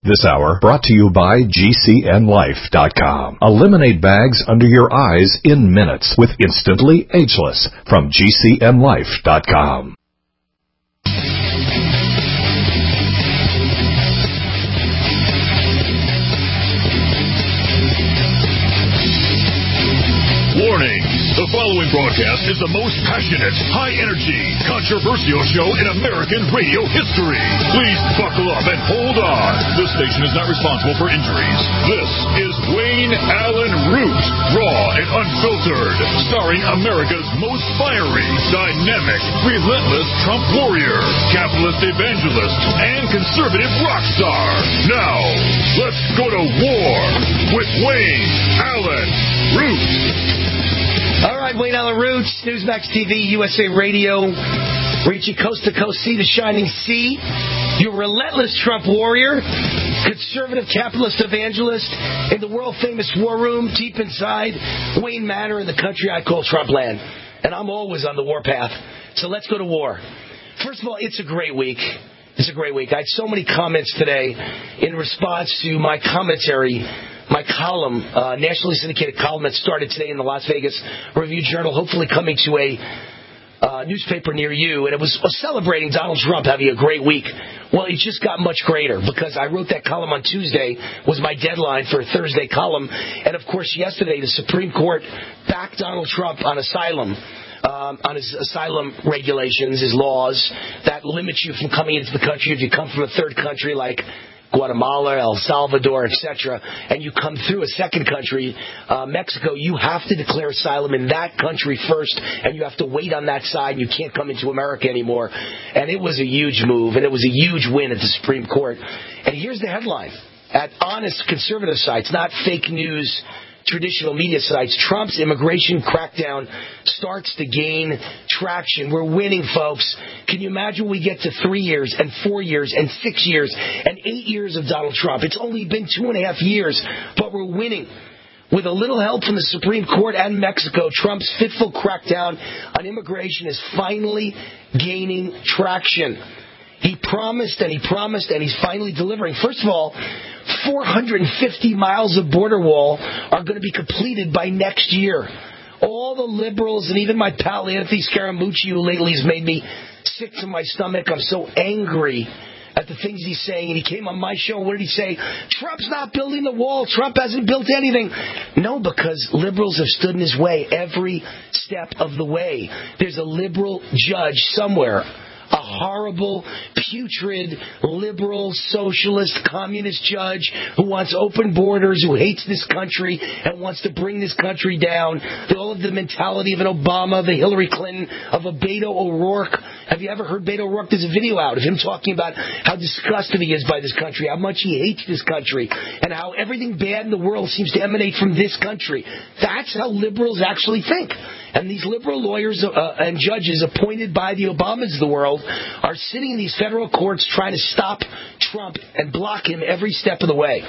This hour brought to you by GCNLife.com. Eliminate bags under your eyes in minutes with Instantly Ageless from GCNLife.com. Warning! The following broadcast is the most passionate, high-energy, controversial show in American radio history. Please buckle up and hold on. This station is not responsible for injuries. This is Wayne Allen Root, raw and unfiltered, starring America's most fiery, dynamic, relentless Trump warrior, capitalist evangelist, and conservative rock star. Now, let's go to war with Wayne Allen Root. All right, Wayne Allen Root, Newsmax TV, USA Radio, reaching coast to coast, sea to shining sea. Your relentless Trump warrior, conservative capitalist evangelist in the world-famous war room deep inside Wayne Manor in the country I call Trump land. And I'm always on the warpath. So let's go to war. First of all, it's a great week. It's a great week. I had so many comments today in response to my commentary, my column, nationally syndicated column that started today in the Las Vegas Review-Journal, hopefully coming to a newspaper near you. And it was celebrating Donald Trump having a great week. Well, it just got much greater because I wrote that column on Tuesday, was my deadline for a Thursday column. And, of course, yesterday the Supreme Court backed Donald Trump on asylum. On his asylum regulations, his laws that limit you from coming into the country if you come from a third country like Guatemala, El Salvador, etc., and you come through a second country, Mexico, you have to declare asylum in that country first, and you have to wait on that side. You can't come into America anymore. And it was a huge move, and it was a huge win at the Supreme Court. And here's the headline. At honest conservative sites, not fake news, traditional media sites, Trump's immigration crackdown starts to gain traction. We're winning, folks. Can you imagine we get to 3 years and 4 years and 6 years and 8 years of Donald Trump? It's only been 2.5 years, but we're winning. With a little help from the Supreme Court and Mexico, Trump's fitful crackdown on immigration is finally gaining traction. He promised and he promised and he's finally delivering. First of all, 450 miles of border wall are going to be completed by next year. All the liberals and even my pal Anthony Scaramucci, who lately has made me sick to my stomach. I'm so angry at the things he's saying. And he came on my show. What did he say? Trump's not building the wall. Trump hasn't built anything. No, because liberals have stood in his way every step of the way. There's a liberal judge somewhere. A horrible, putrid, liberal, socialist, communist judge who wants open borders, who hates this country and wants to bring this country down. All of the mentality of an Obama, the Hillary Clinton, of a Beto O'Rourke. Have you ever heard Beto O'Rourke? There's a video out of him talking about how disgusted he is by this country, how much he hates this country, and how everything bad in the world seems to emanate from this country. That's how liberals actually think. And these liberal lawyers and judges appointed by the Obamas of the world are sitting in these federal courts trying to stop Trump and block him every step of the way.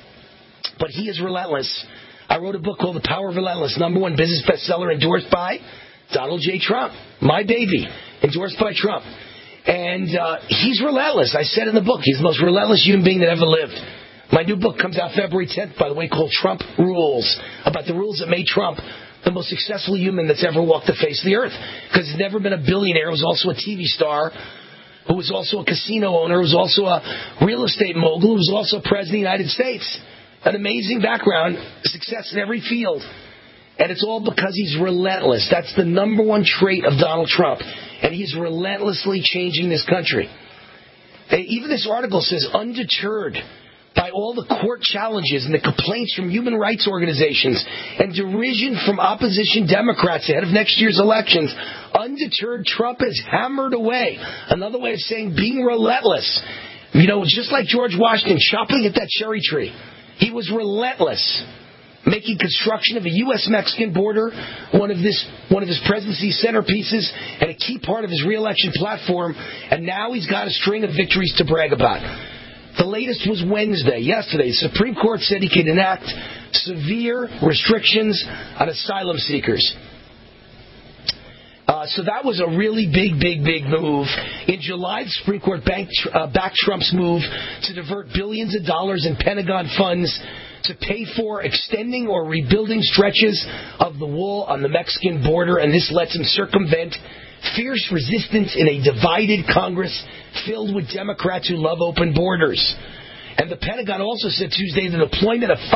But he is relentless. I wrote a book called The Power of Relentless, #1 business bestseller, endorsed by Donald J. Trump. My baby, endorsed by Trump. And he's relentless. I said in the book, he's the most relentless human being that ever lived. My new book comes out February 10th, by the way, called Trump Rules, about the rules that made Trump the most successful human that's ever walked the face of the earth. Because he's never been a billionaire. He was also a TV star, who was also a casino owner, who was also a real estate mogul, who was also president of the United States. An amazing background, success in every field. And it's all because he's relentless. That's the #1 trait of Donald Trump. And he's relentlessly changing this country. And even this article says, undeterred by all the court challenges and the complaints from human rights organizations and derision from opposition Democrats ahead of next year's elections, undeterred, Trump has hammered away. Another way of saying being relentless. You know, just like George Washington chopping at that cherry tree. He was relentless, making construction of a U.S.-Mexican border one of his presidency's centerpieces and a key part of his re-election platform. And now he's got a string of victories to brag about. The latest was yesterday. The Supreme Court said he could enact severe restrictions on asylum seekers. So that was a really big move. In July, the Supreme Court backed Trump's move to divert billions of dollars in Pentagon funds to pay for extending or rebuilding stretches of the wall on the Mexican border, and this lets him circumvent fierce resistance in a divided Congress filled with Democrats who love open borders. And the Pentagon also said Tuesday the deployment of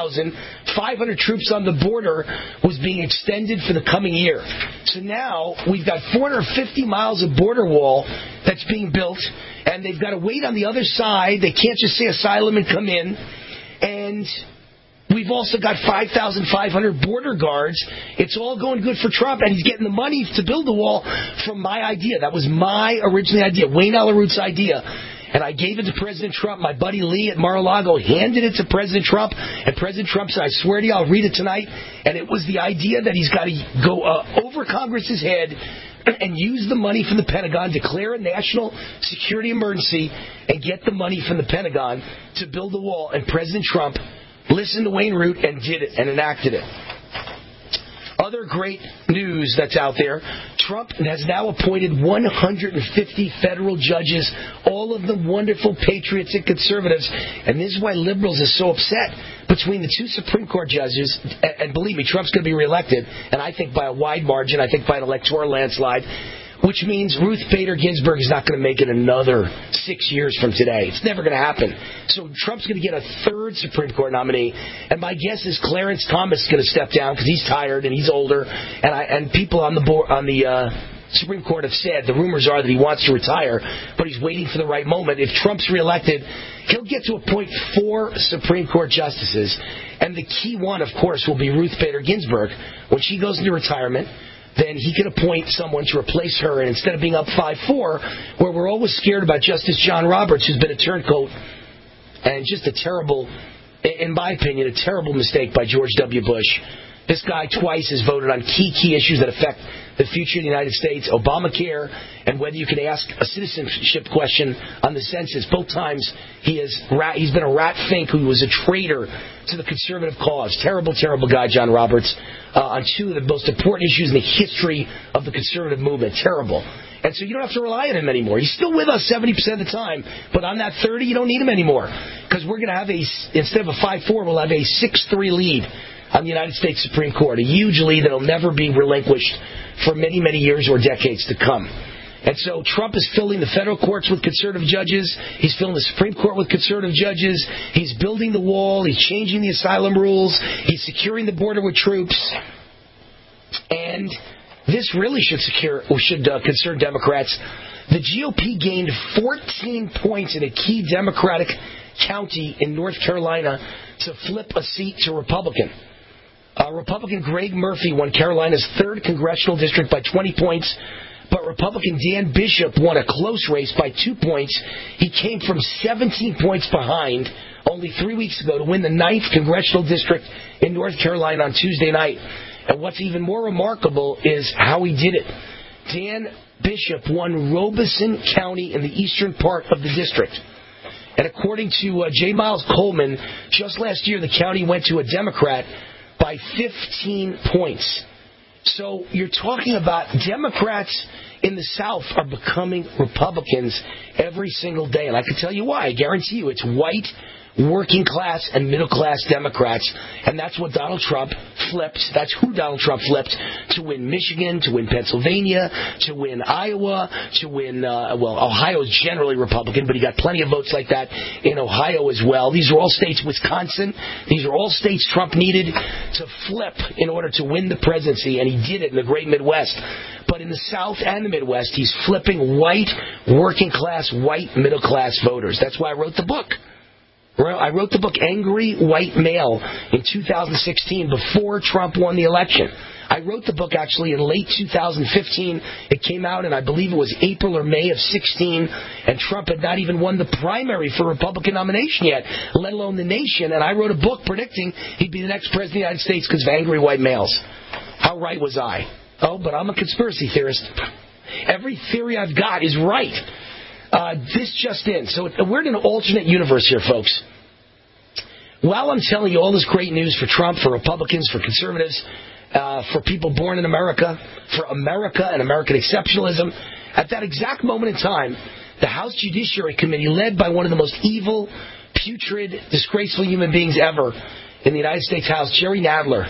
5,500 troops on the border was being extended for the coming year. So now we've got 450 miles of border wall that's being built, and they've got to wait on the other side. They can't just say asylum and come in. And we've also got 5,500 border guards. It's all going good for Trump, and he's getting the money to build the wall from my idea. That was my original idea, Wayne Allyn Root's idea. And I gave it to President Trump. My buddy Lee at Mar-a-Lago handed it to President Trump. And President Trump said, I swear to you, I'll read it tonight. And it was the idea that he's got to go over Congress's head and use the money from the Pentagon, declare a national security emergency, and get the money from the Pentagon to build the wall. And President Trump listened to Wayne Root and did it and enacted it. Other great news that's out there, Trump has now appointed 150 federal judges, all of them wonderful patriots and conservatives, and this is why liberals are so upset. Between the two Supreme Court judges, and believe me, Trump's going to be reelected, and I think by a wide margin, I think by an electoral landslide, which means Ruth Bader Ginsburg is not going to make it another 6 years from today. It's never going to happen. So Trump's going to get a third Supreme Court nominee, and my guess is Clarence Thomas is going to step down because he's tired and he's older, and people on the board on the Supreme Court have said the rumors are that he wants to retire, but he's waiting for the right moment. If Trump's reelected, he'll get to appoint 4 Supreme Court justices, and the key one, of course, will be Ruth Bader Ginsburg. When she goes into retirement, then he can appoint someone to replace her, and instead of being up 5-4, where we're always scared about Justice John Roberts, who's been a turncoat, and just a terrible, in my opinion, a terrible mistake by George W. Bush. This guy twice has voted on key issues that affect the future of the United States, Obamacare, and whether you can ask a citizenship question on the census. Both times he's been a rat fink who was a traitor to the conservative cause. Terrible guy, John Roberts, on 2 of the most important issues in the history of the conservative movement. Terrible. And so you don't have to rely on him anymore. He's still with us 70% of the time, but on that 30, you don't need him anymore. Because we're going to have instead of a 5-4, we'll have a 6-3 lead on the United States Supreme Court, a huge lead that will never be relinquished for many years or decades to come. And so Trump is filling the federal courts with conservative judges. He's filling the Supreme Court with conservative judges. He's building the wall. He's changing the asylum rules. He's securing the border with troops. And this really should concern Democrats. The GOP gained 14 points in a key Democratic county in North Carolina to flip a seat to Republican. Republican Greg Murphy won Carolina's 3rd congressional district by 20 points, but Republican Dan Bishop won a close race by 2 points. He came from 17 points behind only 3 weeks ago to win the 9th congressional district in North Carolina on Tuesday night. And what's even more remarkable is how he did it. Dan Bishop won Robeson County in the eastern part of the district. And according to J. Miles Coleman, just last year the county went to a Democrat by 15 points. So you're talking about Democrats in the South are becoming Republicans every single day. And I can tell you why. I guarantee you it's white, working class, and middle class Democrats. And that's what Donald Trump flipped. That's who Donald Trump flipped to win Michigan, to win Pennsylvania, to win Iowa, to win, Ohio is generally Republican, but he got plenty of votes like that in Ohio as well. These are all states, Wisconsin, these are all states Trump needed to flip in order to win the presidency, and he did it in the great Midwest. But in the South and the Midwest, he's flipping white, working class, white, middle class voters. That's why I wrote the book. I wrote the book Angry White Male in 2016 before Trump won the election. I wrote the book actually in late 2015. It came out in, I believe it was April or May of 16, and Trump had not even won the primary for Republican nomination yet, let alone the nation. And I wrote a book predicting he'd be the next president of the United States because of angry white males. How right was I? Oh, but I'm a conspiracy theorist. Every theory I've got is right. This just in. So we're in an alternate universe here, folks. While I'm telling you all this great news for Trump, for Republicans, for conservatives, for people born in America, for America and American exceptionalism. At that exact moment in time, the House Judiciary Committee, led by one of the most evil, putrid, disgraceful human beings ever in the United States House, Jerry Nadler,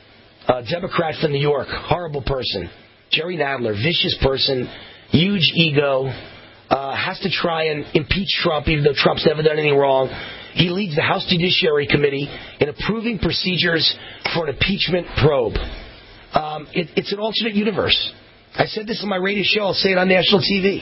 a Democrat from New York, horrible person. Jerry Nadler, vicious person, huge ego, has to try and impeach Trump, even though Trump's never done anything wrong. He leads the House Judiciary Committee in approving procedures for an impeachment probe. It's an alternate universe. I said this on my radio show. I'll say it on national TV.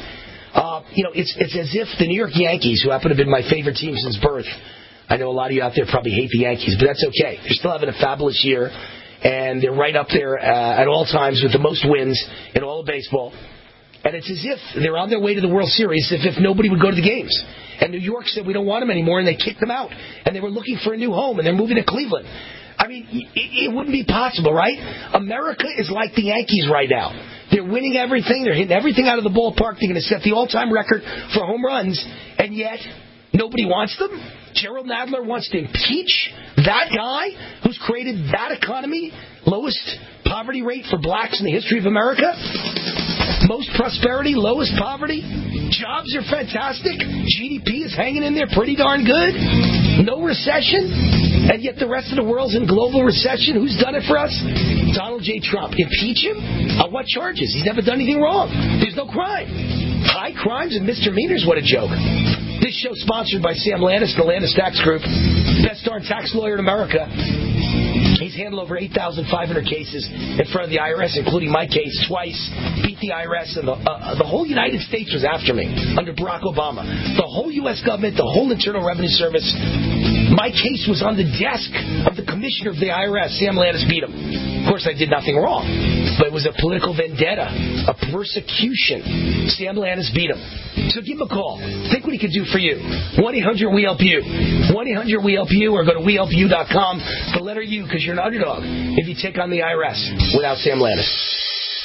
It's as if the New York Yankees, who happen to have been my favorite team since birth, I know a lot of you out there probably hate the Yankees, but that's okay. They're still having a fabulous year, and they're right up there at all times with the most wins in all of baseball. And it's as if they're on their way to the World Series, if nobody would go to the games. And New York said, we don't want them anymore, and they kicked them out. And they were looking for a new home, and they're moving to Cleveland. I mean, it wouldn't be possible, right? America is like the Yankees right now. They're winning everything. They're hitting everything out of the ballpark. They're going to set the all-time record for home runs, and yet nobody wants them. Gerald Nadler wants to impeach that guy who's created that economy, lowest poverty rate for blacks in the history of America, most prosperity, lowest poverty, jobs are fantastic, GDP is hanging in there pretty darn good, no recession, and yet the rest of the world's in global recession. Who's done it for us? Donald J. Trump. Impeach him? On what charges? He's never done anything wrong. There's no crime. High crimes and misdemeanors? What a joke. This show sponsored by Sam Landis, the Landis Tax Group, best darn tax lawyer in America. He's handled over 8,500 cases in front of the IRS, including my case twice, beat the IRS, and the whole United States was after me under Barack Obama. The whole U.S. government, the whole Internal Revenue Service. My case was on the desk of the commissioner of the IRS. Sam Landis beat him. Of course, I did nothing wrong, but it was a political vendetta, a persecution. Sam Landis beat him. So give him a call. Think what he could do for you. 1-800-WE-HELP-YOU. 1-800-WE-HELP-YOU, or go to WeHelpYou.com. The letter U, because you're an underdog if you take on the IRS without Sam Landis.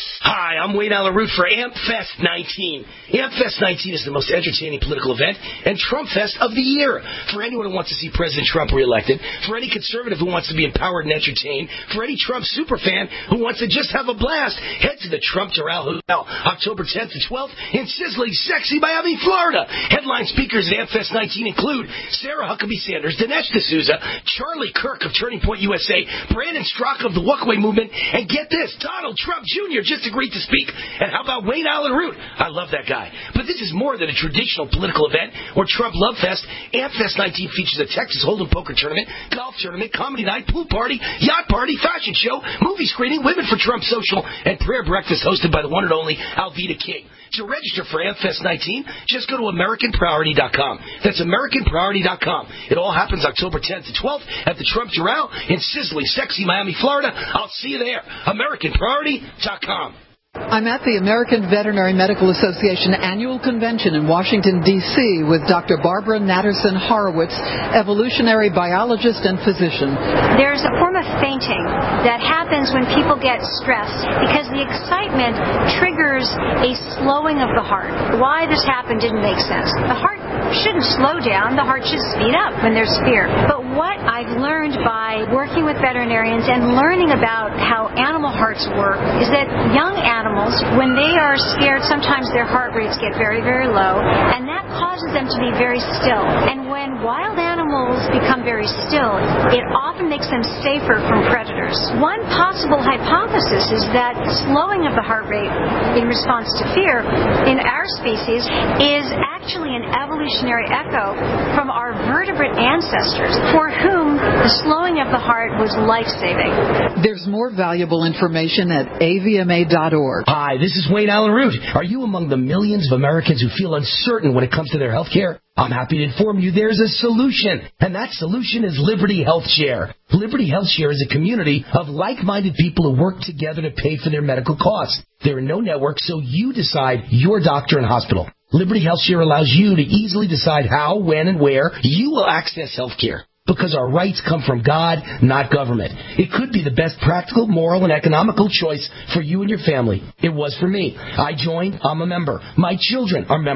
Hi, I'm Wayne Allyn Root for AmpFest 19. AmpFest 19 is the most entertaining political event and Trump Fest of the year. For anyone who wants to see President Trump reelected, for any conservative who wants to be empowered and entertained, for any Trump superfan who wants to just have a blast, head to the Trump Doral Hotel, October 10th to 12th in sizzling, sexy Miami, Florida. Headline speakers at AmpFest 19 include Sarah Huckabee Sanders, Dinesh D'Souza, Charlie Kirk of Turning Point USA, Brandon Strzok of the Walkaway Movement, and get this, Donald Trump Jr. just agreed to speak. And how about Wayne Allyn Root? I love that guy. But this is more than a traditional political event or Trump Love Fest. AmpFest 19 features a Texas Hold'em poker tournament, golf tournament, comedy night, pool party, yacht party, fashion show, movie screening, Women for Trump social, and prayer breakfast hosted by the one and only Alveda King. To register for AmpFest 19, just go to AmericanPriority.com. That's AmericanPriority.com. It all happens October 10th to 12th at the Trump Doral in sizzling, sexy Miami, Florida. I'll see you there. AmericanPriority.com. I'm at the American Veterinary Medical Association annual convention in Washington, D.C. with Dr. Barbara Natterson Horowitz, evolutionary biologist and physician. There's a form of fainting that happens when people get stressed because the excitement triggers a slowing of the heart. Why this happened didn't make sense. The heart shouldn't slow down. The heart should speed up when there's fear. But what I've learned by working with veterinarians and learning about how animal hearts work is that young animals, when they are scared, sometimes their heart rates get very, very low, and that causes them to be very still. And when wild animals become very still, it often makes them safer from predators. One possible hypothesis is that slowing of the heart rate in response to fear in our species is actually an evolutionary echo from our vertebrate ancestors for whom the slowing of the heart was life-saving. There's more valuable information at avma.org. Hi, this is Wayne Allyn Root. Are you among the millions of Americans who feel uncertain when it comes to their health care? I'm happy to inform you there's a solution, and that solution is Liberty Health Share. Liberty Health Share is a community of like-minded people who work together to pay for their medical costs. There are no networks, so you decide your doctor and hospital. Liberty Health Share allows you to easily decide how, when, and where you will access health care. Because our rights come from God, not government. It could be the best practical, moral, and economical choice for you and your family. It was for me. I joined. I'm a member. My children are members.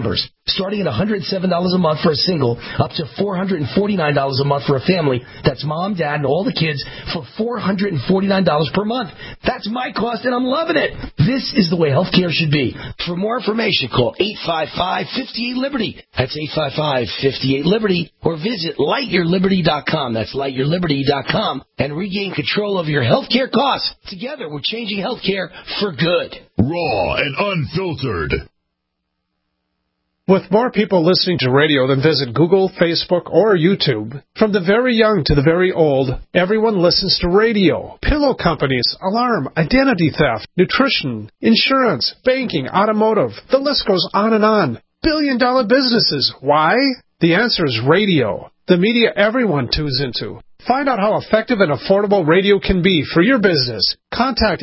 Starting at $107 a month for a single, up to $449 a month for a family. That's mom, dad, and all the kids for $449 per month. That's my cost, and I'm loving it. This is the way healthcare should be. For more information, call 855-58-LIBERTY. That's 855-58-LIBERTY. Or visit lightyourliberty.com. That's lightyourliberty.com. And regain control over your healthcare costs. Together, we're changing healthcare for good. Raw and unfiltered. With more people listening to radio than visit Google, Facebook, or YouTube, from the very young to the very old, everyone listens to radio. Pillow companies, alarm, identity theft, nutrition, insurance, banking, automotive. The list goes on and on. Billion-dollar businesses. Why? The answer is radio. The media everyone tunes into. Find out how effective and affordable radio can be for your business. Contact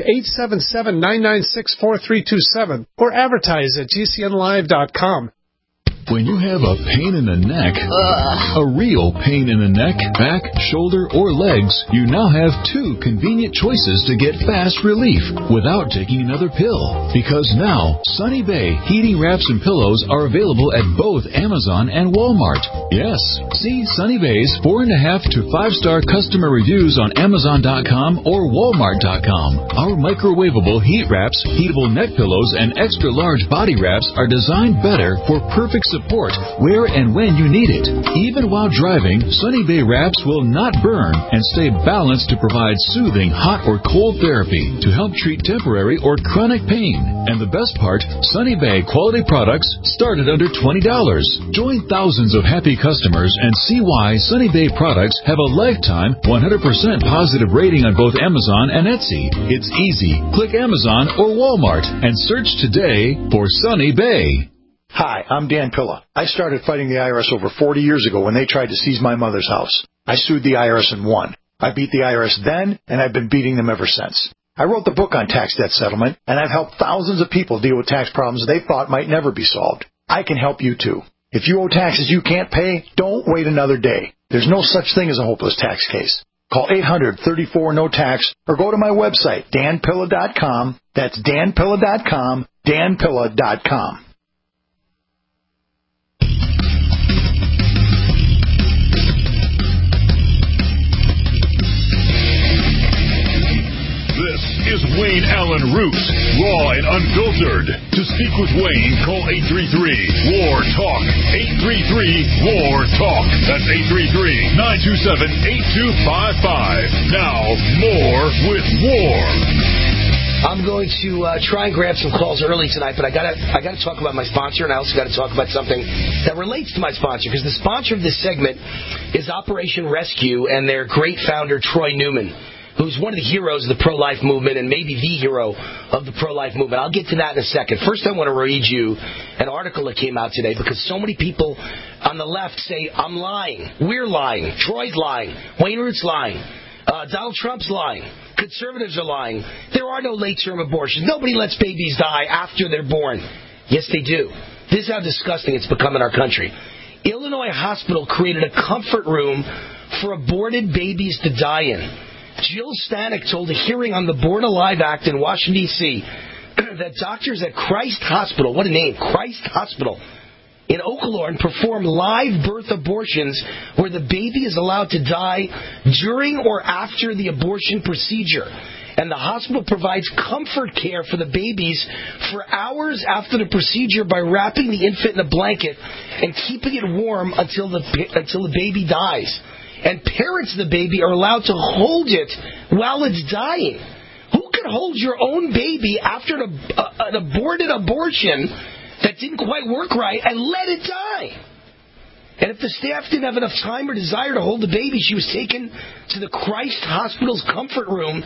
877-996-4327 or advertise at GCNlive.com. When you have a pain in the neck, a real pain in the neck, back, shoulder, or legs, you now have two convenient choices to get fast relief without taking another pill. Because now, Sunny Bay heating wraps and pillows are available at both Amazon and Walmart. Yes, see Sunny Bay's 4.5 to 5-star customer reviews on Amazon.com or Walmart.com. Our microwavable heat wraps, heatable neck pillows, and extra large body wraps are designed better for perfect support where and when you need it. Even while driving, Sunny Bay wraps will not burn and stay balanced to provide soothing hot or cold therapy to help treat temporary or chronic pain. And the best part, Sunny Bay quality products start at under $20. Join thousands of happy customers and see why Sunny Bay products have a lifetime 100% positive rating on both Amazon and Etsy. It's easy. Click Amazon or Walmart and search today for Sunny Bay. Hi, I'm Dan Pilla. I started fighting the IRS over 40 years ago when they tried to seize my mother's house. I sued the IRS and won. I beat the IRS then, and I've been beating them ever since. I wrote the book on tax debt settlement, and I've helped thousands of people deal with tax problems they thought might never be solved. I can help you, too. If you owe taxes you can't pay, don't wait another day. There's no such thing as a hopeless tax case. Call 800-34-NO-TAX or go to my website, danpilla.com. That's danpilla.com, danpilla.com. This is Wayne Allen Root, raw and unfiltered. To speak with Wayne, call 833-WAR-TALK. 833-WAR-TALK. That's 833-927-8255. Now, more with War. I'm going to try and grab some calls early tonight, but I gotta talk about my sponsor, and I also got to talk about something that relates to my sponsor, because the sponsor of this segment is Operation Rescue and their great founder, Troy Newman, who's one of the heroes of the pro-life movement and maybe the hero of the pro-life movement. I'll get to that in a second. First, I want to read you an article that came out today because so many people on the left say, I'm lying, we're lying, Troy's lying, Wayne Root's lying, Donald Trump's lying, conservatives are lying. There are no late-term abortions. Nobody lets babies die after they're born. Yes, they do. This is how disgusting it's become in our country. Illinois Hospital created a comfort room for aborted babies to die in. Jill Stanek told a hearing on the Born Alive Act in Washington, D.C., that doctors at Christ Hospital, what a name, Christ Hospital, in Oaklawn perform live birth abortions where the baby is allowed to die during or after the abortion procedure. And the hospital provides comfort care for the babies for hours after the procedure by wrapping the infant in a blanket and keeping it warm until the baby dies. And parents of the baby are allowed to hold it while it's dying. Who can hold your own baby after an aborted abortion that didn't quite work right and let it die? And if the staff didn't have enough time or desire to hold the baby, she was taken to the Christ Hospital's comfort room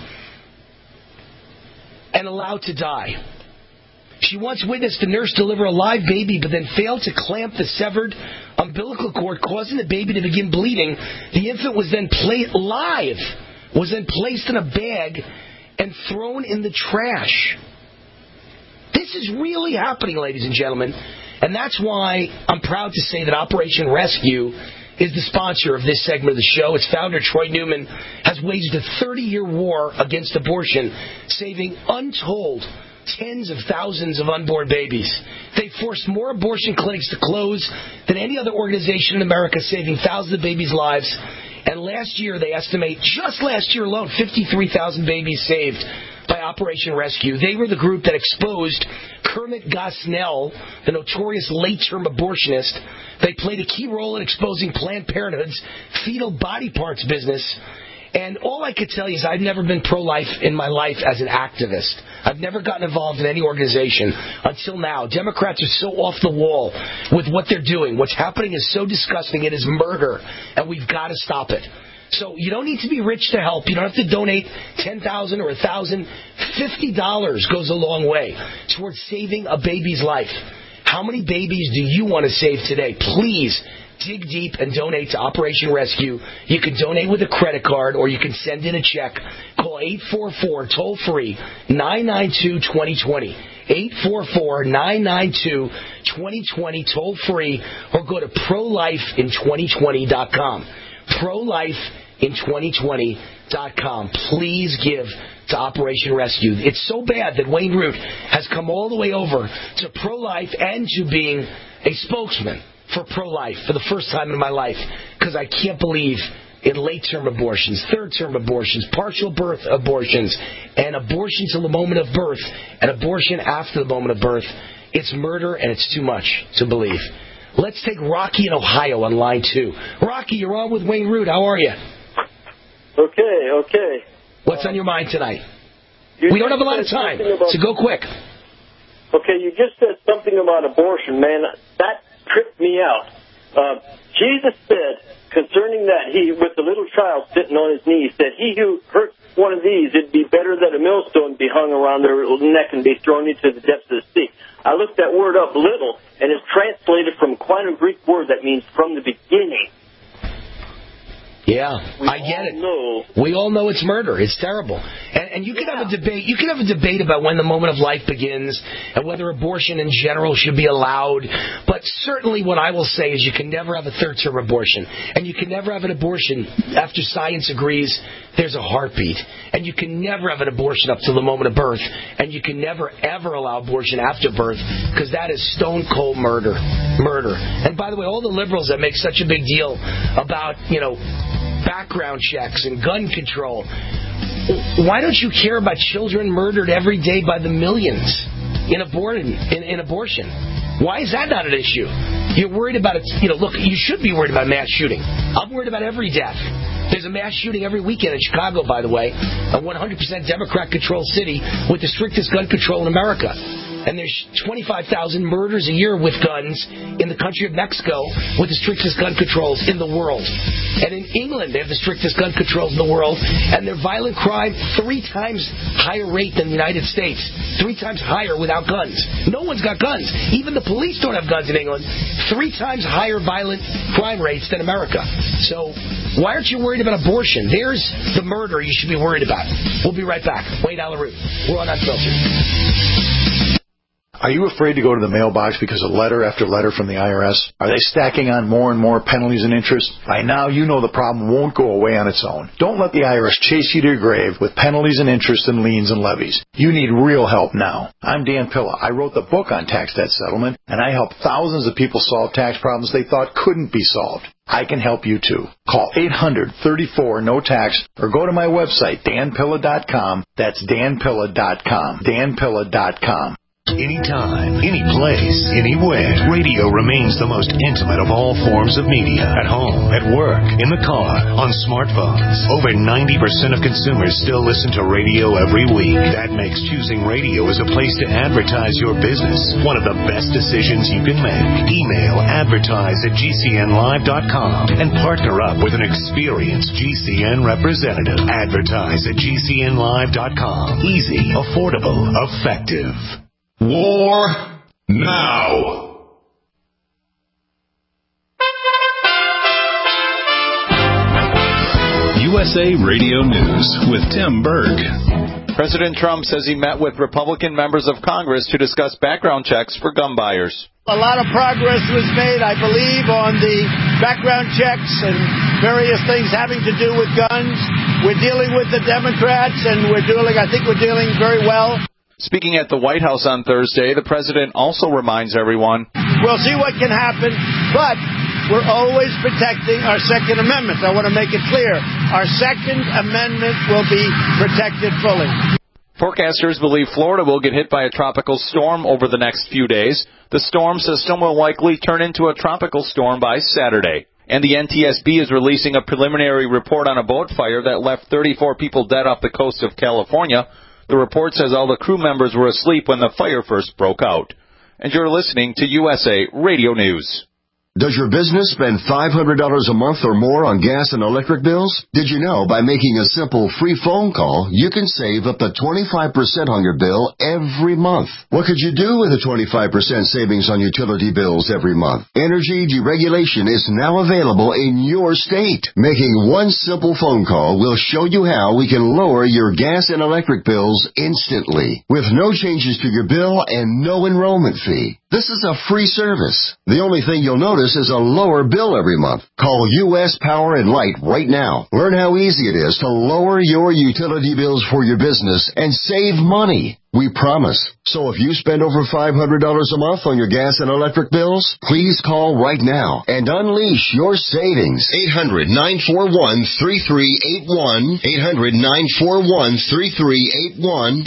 and allowed to die. She once witnessed a nurse deliver a live baby but then failed to clamp the severed umbilical cord, causing the baby to begin bleeding. The infant was then placed in a bag and thrown in the trash. This is really happening, ladies and gentlemen, and that's why I'm proud to say that Operation Rescue is the sponsor of this segment of the show. Its founder, Troy Newman, has waged a 30-year war against abortion, saving untold tens of thousands of unborn babies. They forced more abortion clinics to close than any other organization in America, saving thousands of babies' lives. And last year, they estimate, just last year alone, 53,000 babies saved by Operation Rescue. They were the group that exposed Kermit Gosnell, the notorious late-term abortionist. They played a key role in exposing Planned Parenthood's fetal body parts business. And all I could tell you is I've never been pro-life in my life as an activist. I've never gotten involved in any organization until now. Democrats are so off the wall with what they're doing. What's happening is so disgusting. It is murder, and we've got to stop it. So you don't need to be rich to help. You don't have to donate $10,000 or $1,000. $50 goes a long way towards saving a baby's life. How many babies do you want to save today? Please dig deep and donate to Operation Rescue. You can donate with a credit card or you can send in a check. Call 844 toll-free 992-2020. 844-992-2020 toll-free, or go to prolifein2020.com. prolifein2020.com. Please give to Operation Rescue. It's so bad that Wayne Root has come all the way over to pro-life and to being a spokesman for pro-life for the first time in my life, because I can't believe in late-term abortions, third-term abortions, partial birth abortions, and abortion till the moment of birth, and abortion after the moment of birth. It's murder, and it's too much to believe. Let's take Rocky in Ohio on line 2. Rocky, you're on with Wayne Root. How are you? Okay. What's on your mind tonight? We don't have a lot of time, so go quick. Okay, you just said something about abortion, man. That tripped me out. Jesus said concerning that, he, with the little child sitting on his knee, said, "He who hurts one of these, it'd be better that a millstone be hung around their neck and be thrown into the depths of the sea." I looked that word up, little, and it's translated from a Koine Greek word that means from the beginning. Yeah, I get it. We all know it's murder. It's terrible. And you can have a debate. You can have a debate about when the moment of life begins and whether abortion in general should be allowed. But certainly what I will say is you can never have a third-term abortion. And you can never have an abortion after science agrees there's a heartbeat. And you can never have an abortion up to the moment of birth. And you can never, ever allow abortion after birth, because that is stone-cold murder. And by the way, all the liberals that make such a big deal about, background checks and gun control, why don't you care about children murdered every day by the millions in abortion? Why is that not an issue? You're worried about it. Look, you should be worried about mass shooting. I'm worried about every death. There's a mass shooting every weekend in Chicago, by the way, a 100% Democrat-controlled city with the strictest gun control in America. And there's 25,000 murders a year with guns in the country of Mexico with the strictest gun controls in the world. And in England, they have the strictest gun controls in the world. And their violent crime, 3 times higher rate than the United States. 3 times higher without guns. No one's got guns. Even the police don't have guns in England. 3 times higher violent crime rates than America. So why aren't you worried about abortion? There's the murder you should be worried about. We'll be right back. Wayne Allyn Root. We're on Unfiltered. Are you afraid to go to the mailbox because of letter after letter from the IRS? Are they stacking on more and more penalties and interest? By now, you know the problem won't go away on its own. Don't let the IRS chase you to your grave with penalties and interest and liens and levies. You need real help now. I'm Dan Pilla. I wrote the book on tax debt settlement, and I help thousands of people solve tax problems they thought couldn't be solved. I can help you too. Call 800-34-NO-TAX or go to my website, danpilla.com. That's danpilla.com. danpilla.com. Anytime, any place, anywhere. Radio remains the most intimate of all forms of media. At home, at work, in the car, on smartphones. Over 90% of consumers still listen to radio every week. That makes choosing radio as a place to advertise your business one of the best decisions you can make. Email advertise@gcnlive.com and partner up with an experienced GCN representative. Advertise@gcnlive.com. Easy, affordable, effective. War now. USA Radio News with Tim Berg. President Trump says he met with Republican members of Congress to discuss background checks for gun buyers. A lot of progress was made, I believe, on the background checks and various things having to do with guns. We're dealing with the Democrats, and I think we're dealing very well. Speaking at the White House on Thursday, the president also reminds everyone, we'll see what can happen, but we're always protecting our Second Amendment. I want to make it clear. Our Second Amendment will be protected fully. Forecasters believe Florida will get hit by a tropical storm over the next few days. The storm system will likely turn into a tropical storm by Saturday. And the NTSB is releasing a preliminary report on a boat fire that left 34 people dead off the coast of California. The report says all the crew members were asleep when the fire first broke out. And you're listening to USA Radio News. Does your business spend $500 a month or more on gas and electric bills? Did you know by making a simple free phone call, you can save up to 25% on your bill every month? What could you do with a 25% savings on utility bills every month? Energy deregulation is now available in your state. Making one simple phone call will show you how we can lower your gas and electric bills instantly, with no changes to your bill and no enrollment fee. This is a free service. The only thing you'll notice is a lower bill every month. Call U.S. Power and Light right now. Learn how easy it is to lower your utility bills for your business and save money. We promise. So if you spend over $500 a month on your gas and electric bills, please call right now and unleash your savings. 800-941-3381. 800-941-3381.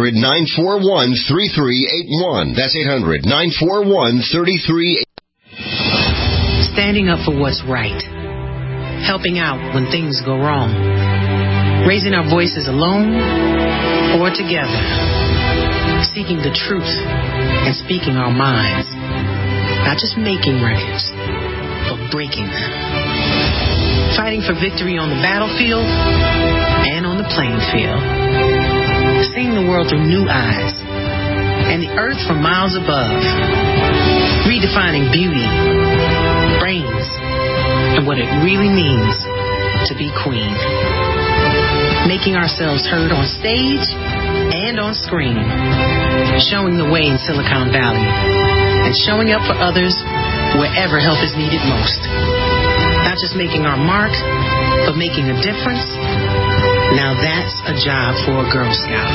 800-941-3381. That's 800-941-3381. Standing up for what's right. Helping out when things go wrong. Raising our voices alone or together. Seeking the truth and speaking our minds. Not just making records, but breaking them. Fighting for victory on the battlefield and on the playing field. Seeing the world through new eyes and the earth from miles above. Redefining beauty, brains, and what it really means to be queen. Making ourselves heard on stage and on screen. Showing the way in Silicon Valley. And showing up for others wherever help is needed most. Not just making our mark, but making a difference. Now that's a job for a Girl Scout.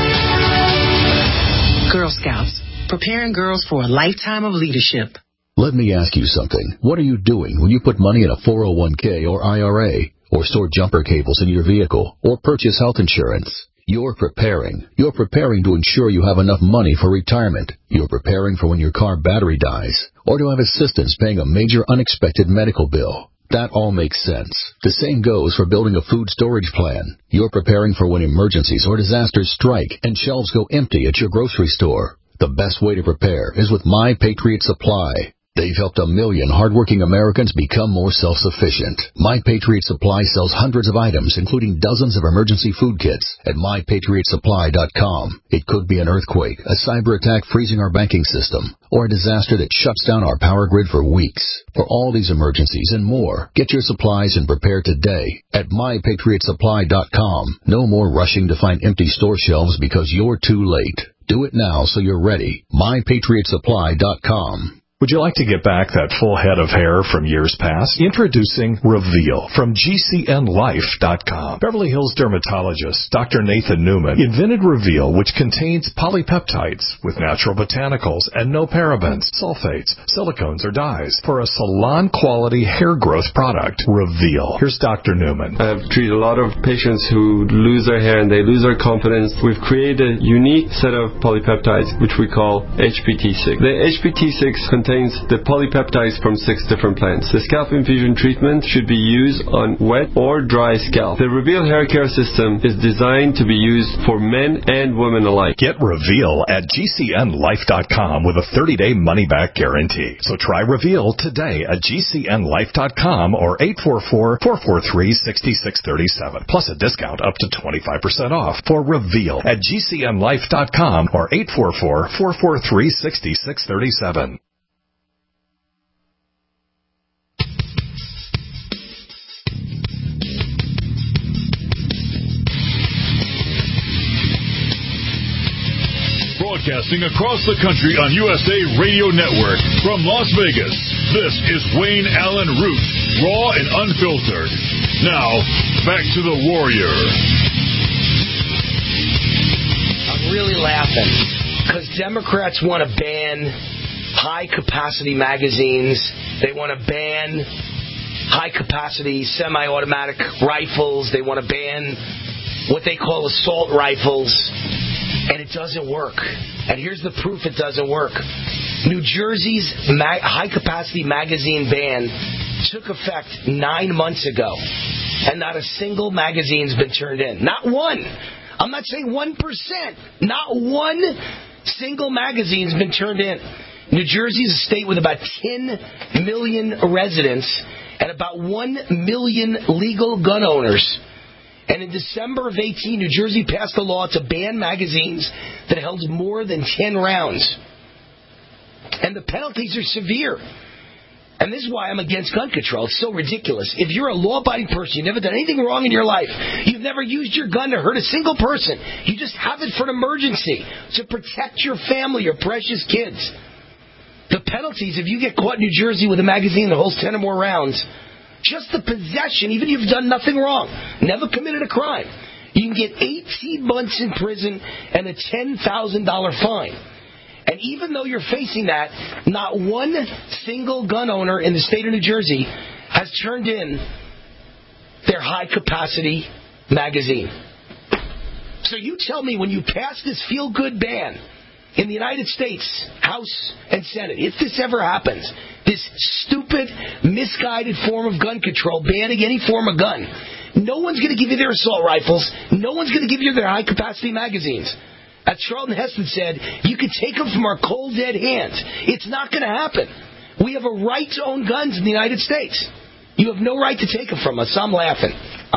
Girl Scouts, preparing girls for a lifetime of leadership. Let me ask you something. What are you doing when you put money in a 401k or IRA, or store jumper cables in your vehicle, or purchase health insurance? You're preparing. You're preparing to ensure you have enough money for retirement. You're preparing for when your car battery dies, or to have assistance paying a major unexpected medical bill. That all makes sense. The same goes for building a food storage plan. You're preparing for when emergencies or disasters strike and shelves go empty at your grocery store. The best way to prepare is with My Patriot Supply. They've helped 1 million hardworking Americans become more self-sufficient. My Patriot Supply sells hundreds of items, including dozens of emergency food kits at MyPatriotSupply.com. It could be an earthquake, a cyber attack freezing our banking system, or a disaster that shuts down our power grid for weeks. For all these emergencies and more, get your supplies and prepare today at MyPatriotSupply.com. No more rushing to find empty store shelves because you're too late. Do it now so you're ready. MyPatriotSupply.com. Would you like to get back that full head of hair from years past? Introducing Reveal from GCNLife.com. Beverly Hills dermatologist Dr. Nathan Newman invented Reveal, which contains polypeptides with natural botanicals and no parabens, sulfates, silicones, or dyes for a salon-quality hair growth product. Reveal. Here's Dr. Newman. I've treated a lot of patients who lose their hair and they lose their confidence. We've created a unique set of polypeptides, which we call HPT6. The HPT6 contains the polypeptides from 6 different plants. The scalp infusion treatment should be used on wet or dry scalp. The Reveal hair care system is designed to be used for men and women alike. Get Reveal at GCNLife.com with a 30-day money-back guarantee. So try Reveal today at GCNLife.com or 844-443-6637. Plus a discount up to 25% off for Reveal at GCNLife.com or 844-443-6637. Broadcasting across the country on USA Radio Network from Las Vegas, this is Wayne Allen Root, raw and unfiltered. Now, back to the Warrior. I'm really laughing Because Democrats want to ban high-capacity magazines. They want to ban high-capacity semi-automatic rifles. They want to ban what they call assault rifles. And it doesn't work. And here's the proof it doesn't work. New Jersey's high-capacity magazine ban took effect 9 months ago. And not a single magazine's been turned in. Not one. I'm not saying 1%. Not one single magazine's been turned in. New Jersey is a state with about 10 million residents and about 1 million legal gun owners. And in December of 2018, New Jersey passed a law to ban magazines that held more than 10 rounds. And the penalties are severe. And this is why I'm against gun control. It's so ridiculous. If you're a law-abiding person, you've never done anything wrong in your life, you've never used your gun to hurt a single person, you just have it for an emergency, to protect your family, your precious kids. The penalties, if you get caught in New Jersey with a magazine that holds 10 or more rounds, just the possession, even if you've done nothing wrong, never committed a crime, you can get 18 months in prison and a $10,000 fine. And even though you're facing that, not one single gun owner in the state of New Jersey has turned in their high-capacity magazine. So you tell me, when you pass this feel-good ban in the United States, House and Senate, if this ever happens, this stupid, misguided form of gun control, banning any form of gun, no one's going to give you their assault rifles. No one's going to give you their high-capacity magazines. As Charlton Heston said, you can take them from our cold, dead hands. It's not going to happen. We have a right to own guns in the United States. You have no right to take them from us. I'm laughing.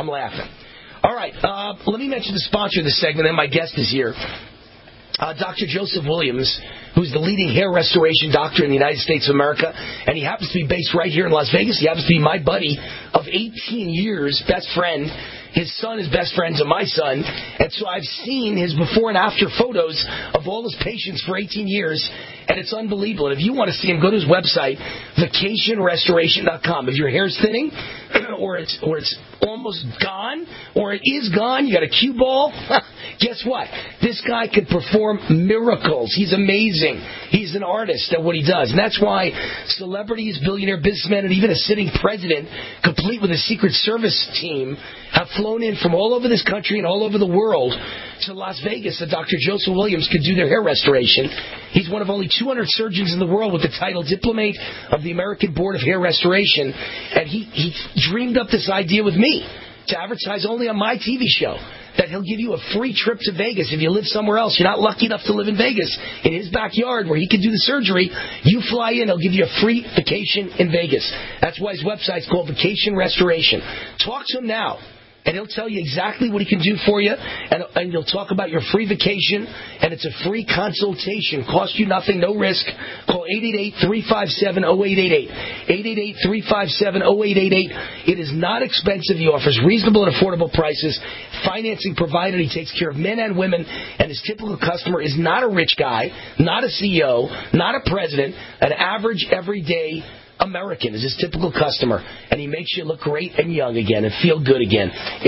All right, let me mention the sponsor of this segment, and my guest is here. Dr. Joseph Williams, who's the leading hair restoration doctor in the United States of America, and he happens to be based right here in Las Vegas. He happens to be my buddy of 18 years, best friend. His son is best friends of my son, and so I've seen his before and after photos of all his patients for 18 years, and it's unbelievable. And if you want to see him, go to his website, vacationrestoration.com. If your hair's thinning, or it's almost gone, or it is gone, you got a cue ball, guess what? This guy could perform miracles. He's amazing. He's an artist at what he does, and that's why celebrities, billionaire businessmen, and even a sitting president, complete with a Secret Service team, have flown in from all over this country and all over the world to Las Vegas so Dr. Joseph Williams could do their hair restoration. He's one of only 200 surgeons in the world with the title Diplomate of the American Board of Hair Restoration, and he dreamed up this idea with me to advertise only on my TV show, that he'll give you a free trip to Vegas if you live somewhere else. You're not lucky enough to live in Vegas. In his backyard where he can do the surgery, you fly in, he'll give you a free vacation in Vegas. That's why his website's called Vacation Restoration. Talk to him now, and he'll tell you exactly what he can do for you, and he'll talk about your free vacation, and it's a free consultation. Cost you nothing, no risk. Call 888-357-0888. 888-357-0888. It is not expensive. He offers reasonable and affordable prices. Financing provided. He takes care of men and women, and his typical customer is not a rich guy, not a CEO, not a president, an average, everyday American is his typical customer, and he makes you look great and young again and feel good again.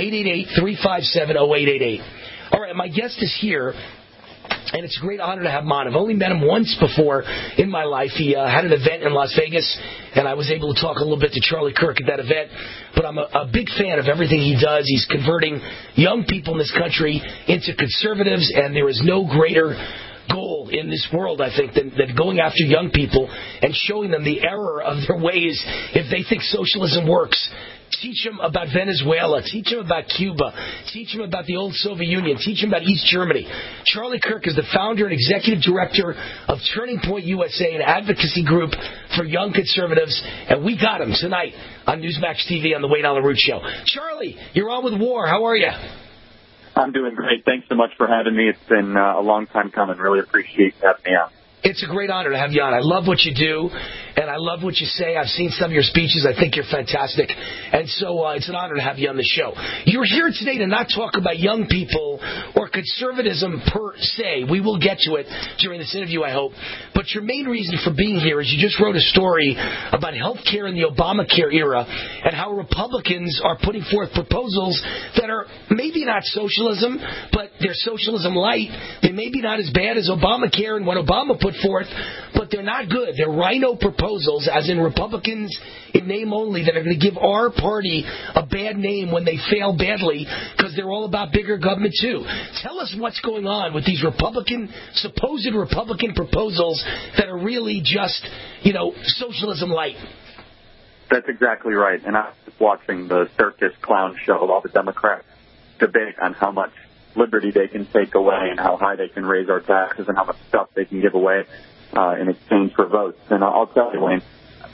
888-357-0888. All right, my guest is here, and it's a great honor to have him on. I've only met him once before in my life. He had an event in Las Vegas, and I was able to talk a little bit to Charlie Kirk at that event, but I'm a big fan of everything he does. He's converting young people in this country into conservatives, and there is no greater goal in this world, I think, than going after young people and showing them the error of their ways if they think socialism works. Teach them about Venezuela. Teach them about Cuba. Teach them about the old Soviet Union. Teach them about East Germany. Charlie Kirk is the founder and executive director of Turning Point USA, an advocacy group for young conservatives, and we got him tonight on Newsmax TV on the Wayne Allyn Root Show. Charlie, you're on with War. How are you? I'm doing great. Thanks so much for having me. It's been a long time coming. Really appreciate having me on. It's a great honor to have you on. I love what you do. and I love what you say. I've seen some of your speeches. I think you're fantastic. And so it's an honor to have you on the show. You're here today to not talk about young people or conservatism per se. We will get to it during this interview, I hope. But your main reason for being here is you just wrote a story about health care in the Obamacare era and how Republicans are putting forth proposals that are maybe not socialism, but they're socialism light. They may be not as bad as Obamacare and what Obama put forth, but they're not good. They're rhino proposals, as in Republicans in name only, that are going to give our party a bad name when they fail badly because they're all about bigger government too. Tell us what's going on with these supposed Republican proposals that are really just, socialism light. That's exactly right. And I was watching the circus clown show of all the Democrats debate on how much liberty they can take away and how high they can raise our taxes and how much stuff they can give away in exchange for votes. And I'll tell you, Wayne,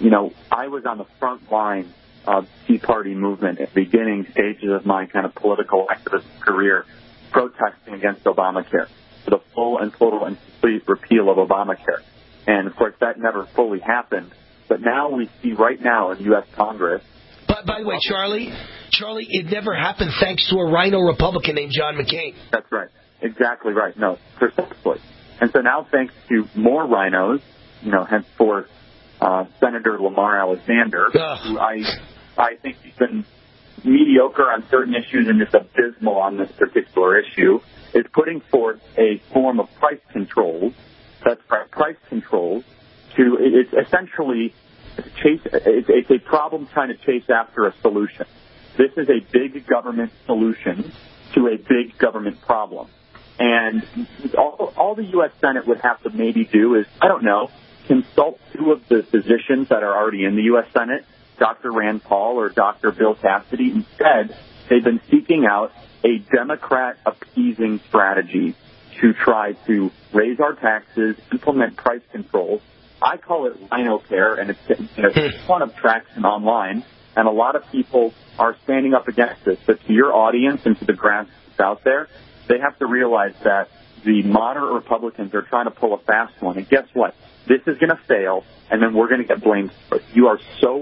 I was on the front line of Tea Party movement at the beginning stages of my kind of political activist career, protesting against Obamacare, for the full and total and complete repeal of Obamacare. And, of course, that never fully happened. But now we see right now in U.S. Congress... But, by the way, Charlie, it never happened thanks to a rhino Republican named John McCain. That's right. Exactly right. No, precisely. And so now, thanks to more rhinos, henceforth, Senator Lamar Alexander, who I think he's been mediocre on certain issues and just abysmal on this particular issue, is putting forth a form of price controls. That's right, price controls. It's essentially it's a problem trying to chase after a solution. This is a big government solution to a big government problem. And all the U.S. Senate would have to maybe do is, consult two of the physicians that are already in the U.S. Senate, Dr. Rand Paul or Dr. Bill Cassidy. Instead, they've been seeking out a Democrat appeasing strategy to try to raise our taxes, implement price controls. I call it rhino care, and it's getting a ton of traction online, and a lot of people are standing up against this. But to your audience and to the grassroots out there, they have to realize that the moderate Republicans are trying to pull a fast one. And guess what? This is going to fail, and then we're going to get blamed for it. You're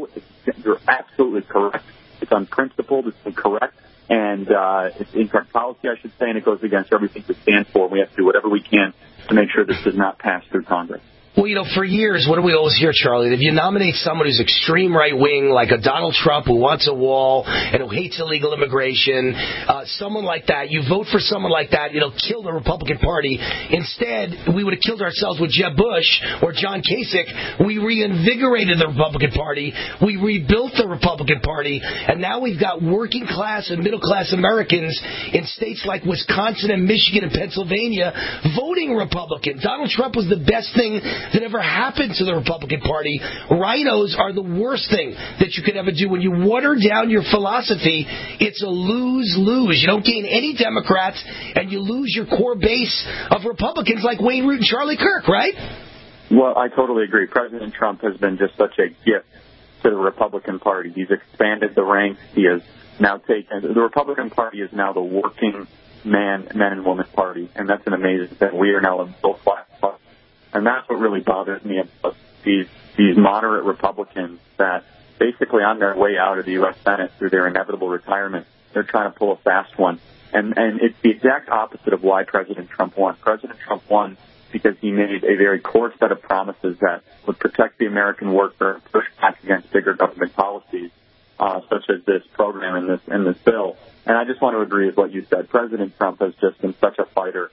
absolutely correct. It's unprincipled. It's incorrect. And it's incorrect policy, I should say, and it goes against everything we stand for. We have to do whatever we can to make sure this does not pass through Congress. Well, for years, what do we always hear, Charlie? If you nominate someone who's extreme right-wing, like a Donald Trump who wants a wall and who hates illegal immigration, someone like that, you vote for someone like that, it'll kill the Republican Party. Instead, we would have killed ourselves with Jeb Bush or John Kasich. We reinvigorated the Republican Party. We rebuilt the Republican Party. And now we've got working-class and middle-class Americans in states like Wisconsin and Michigan and Pennsylvania voting Republican. Donald Trump was the best thing that ever happened to the Republican Party. Rhinos are the worst thing that you could ever do. When you water down your philosophy, it's a lose-lose. You don't gain any Democrats, and you lose your core base of Republicans like Wayne Root and Charlie Kirk, right? Well, I totally agree. President Trump has been just such a gift to the Republican Party. He's expanded the ranks. He has now taken... The Republican Party is now the working men and women party, and that's an amazing thing. We are now a middle-class party. And that's what really bothers me about these moderate Republicans that basically on their way out of the U.S. Senate through their inevitable retirement, they're trying to pull a fast one. And it's the exact opposite of why President Trump won. President Trump won because he made a very core set of promises that would protect the American worker and push back against bigger government policies, such as this program and this bill. And I just want to agree with what you said. President Trump has just been such a fighter.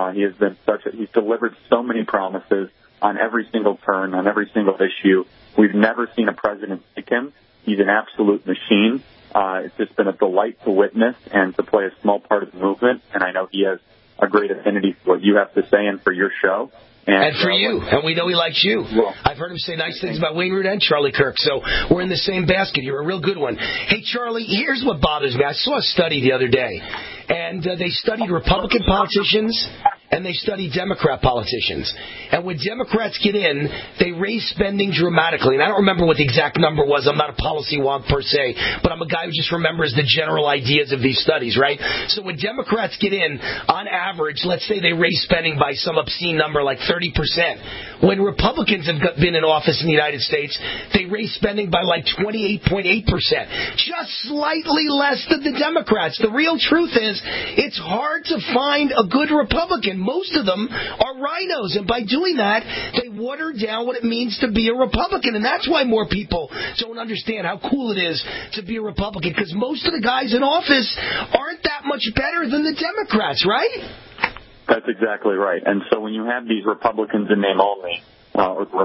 He's delivered so many promises on every single turn, on every single issue. We've never seen a president like him. He's an absolute machine. It's just been a delight to witness and to play a small part of the movement. And I know he has a great affinity for what you have to say and for your show. And for you. And we know he likes you. Well, I've heard him say nice things about Wayne Root and Charlie Kirk. So we're in the same basket. You're a real good one. Hey, Charlie, here's what bothers me. I saw a study the other day. And they studied Republican politicians and they study Democrat politicians. And when Democrats get in, they raise spending dramatically. And I don't remember what the exact number was. I'm not a policy wonk per se, but I'm a guy who just remembers the general ideas of these studies, right? So when Democrats get in, on average, let's say they raise spending by some obscene number like 30%. When Republicans have been in office in the United States, they raise spending by like 28.8%. Just slightly less than the Democrats. The real truth is, it's hard to find a good Republican. Most of them are rhinos, and by doing that, they water down what it means to be a Republican, and that's why more people don't understand how cool it is to be a Republican, because most of the guys in office aren't that much better than the Democrats, right? That's exactly right. And so when you have these Republicans in name only, or the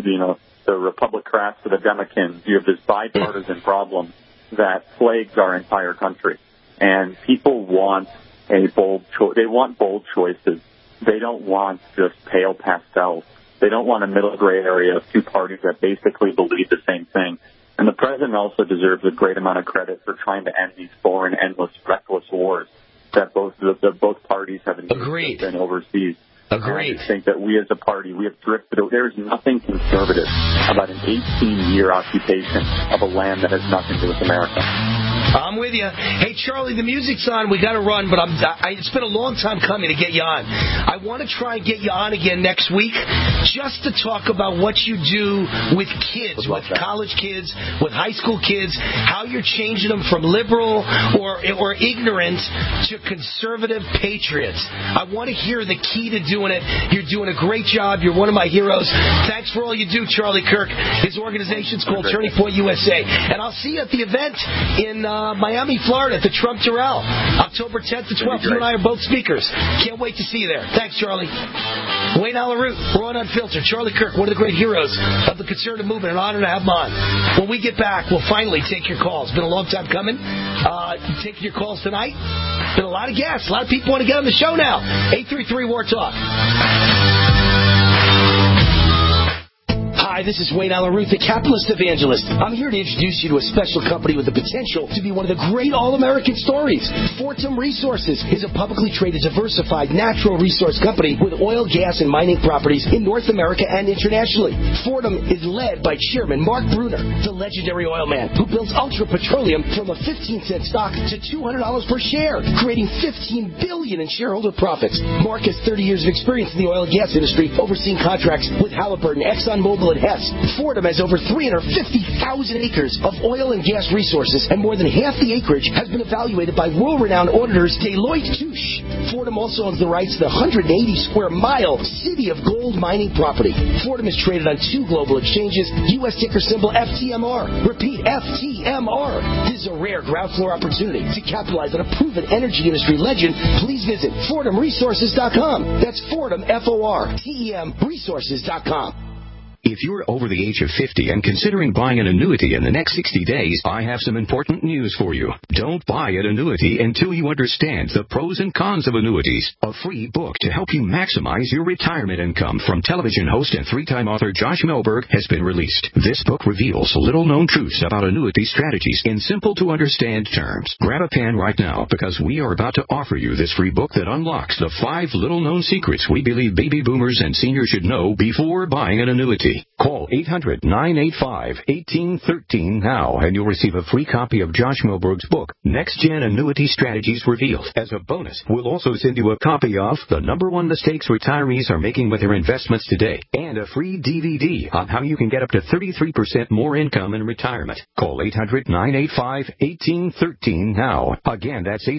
Republicrats or the Democrats, you have this bipartisan problem that plagues our entire country. And people want they want bold choices. They don't want just pale pastels. They don't want a middle gray area of two parties that basically believe the same thing. And the president also deserves a great amount of credit for trying to end these foreign, endless, reckless wars that both parties have engaged in overseas. Agreed. I think that we as a party, we have drifted. There is nothing conservative about an 18-year occupation of a land that has nothing to do with America. I'm with you. Hey, Charlie, the music's on. We got to run, but it's been a long time coming to get you on. I want to try and get you on again next week just to talk about what you do with kids, with college kids, with high school kids, how you're changing them from liberal or ignorant to conservative patriots. I want to hear the key to doing it. You're doing a great job. You're one of my heroes. Thanks for all you do, Charlie Kirk. His organization's called Turning Point USA. And I'll see you at the event in Miami, Florida, at the Trump Doral, October 10th to 12th. You and I are both speakers. Can't wait to see you there. Thanks, Charlie. Wayne Allyn Root, we're on Unfiltered. Charlie Kirk, one of the great heroes of the conservative movement. An honor to have him on. When we get back, we'll finally take your calls. It's been a long time coming. Taking your calls tonight. Been a lot of guests. A lot of people want to get on the show now. 833-WAR-TALK. Hi, this is Wayne Allyn Root, the capitalist evangelist. I'm here to introduce you to a special company with the potential to be one of the great all-American stories. Fortum Resources is a publicly traded, diversified natural resource company with oil, gas, and mining properties in North America and internationally. Fortum is led by Chairman Mark Bruner, the legendary oil man who built Ultra Petroleum from a 15-cent stock to $200 per share, creating $15 billion in shareholder profits. Mark has 30 years of experience in the oil and gas industry, overseeing contracts with Halliburton, ExxonMobil, and Hess. Fortum has over 350,000 acres of oil and gas resources, and more than half the acreage has been evaluated by world-renowned auditors Deloitte Touche. Fortum also owns the rights to the 180-square-mile City of Gold mining property. Fortum is traded on 2 global exchanges, U.S. ticker symbol FTMR. Repeat, FTMR. This is a rare ground floor opportunity to capitalize on a proven energy industry legend. Please visit FortumResources.com. That's Fortum, F-O-R-T-E-M, resources.com. If you're over the age of 50 and considering buying an annuity in the next 60 days, I have some important news for you. Don't buy an annuity until you understand the pros and cons of annuities. A free book to help you maximize your retirement income from television host and 3-time author Josh Melberg has been released. This book reveals little-known truths about annuity strategies in simple-to-understand terms. Grab a pen right now, because we are about to offer you this free book that unlocks the 5 little-known secrets we believe baby boomers and seniors should know before buying an annuity. Call 800-985-1813 now, and you'll receive a free copy of Josh Melberg's book, Next Gen Annuity Strategies Revealed. As a bonus, we'll also send you a copy of The #1 Mistakes Retirees Are Making with Their Investments Today, and a free DVD on how you can get up to 33% more income in retirement. Call 800-985-1813 now. Again, that's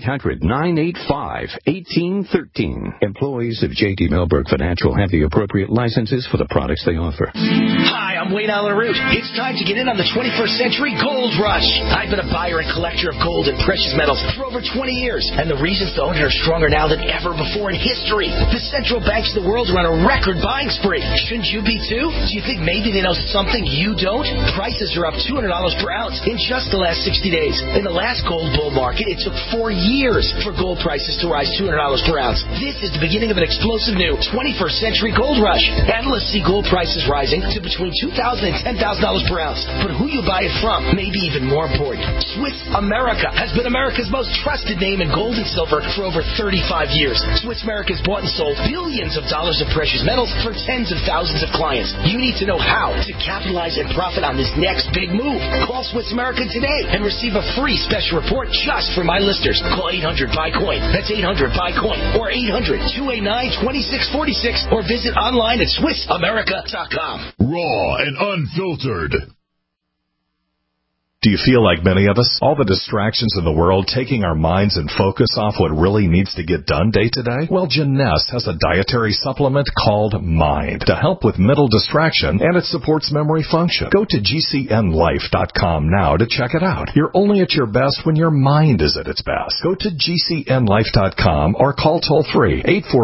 800-985-1813. Employees of J.D. Melberg Financial have the appropriate licenses for the products they offer. Hi, I'm Wayne Allyn Root. It's time to get in on the 21st century gold rush. I've been a buyer and collector of gold and precious metals for over 20 years, and the reasons to own it are stronger now than ever before in history. The central banks of the world are on a record buying spree. Shouldn't you be too? Do you think maybe they know something you don't? Prices are up $200 per ounce in just the last 60 days. In the last gold bull market, it took 4 years for gold prices to rise $200 per ounce. This is the beginning of an explosive new 21st century gold rush. Analysts see gold prices rise advertising to between $2,000 and $10,000 per ounce. But who you buy it from may be even more important. Swiss America has been America's most trusted name in gold and silver for over 35 years. Swiss America has bought and sold billions of dollars of precious metals for tens of thousands of clients. You need to know how to capitalize and profit on this next big move. Call Swiss America today and receive a free special report just for my listeners. Call 800-BUY-COIN. That's 800-BUY-COIN. Or 800-289-2646. Or visit online at SwissAmerica.com. Raw and unfiltered. Do you feel like many of us? All the distractions in the world taking our minds and focus off what really needs to get done day to day? Well, Jeunesse has a dietary supplement called Mind to help with mental distraction, and it supports memory function. Go to GCNLife.com now to check it out. You're only at your best when your mind is at its best. Go to GCNLife.com or call toll-free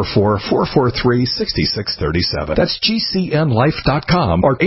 844-443-6637. That's GCNLife.com or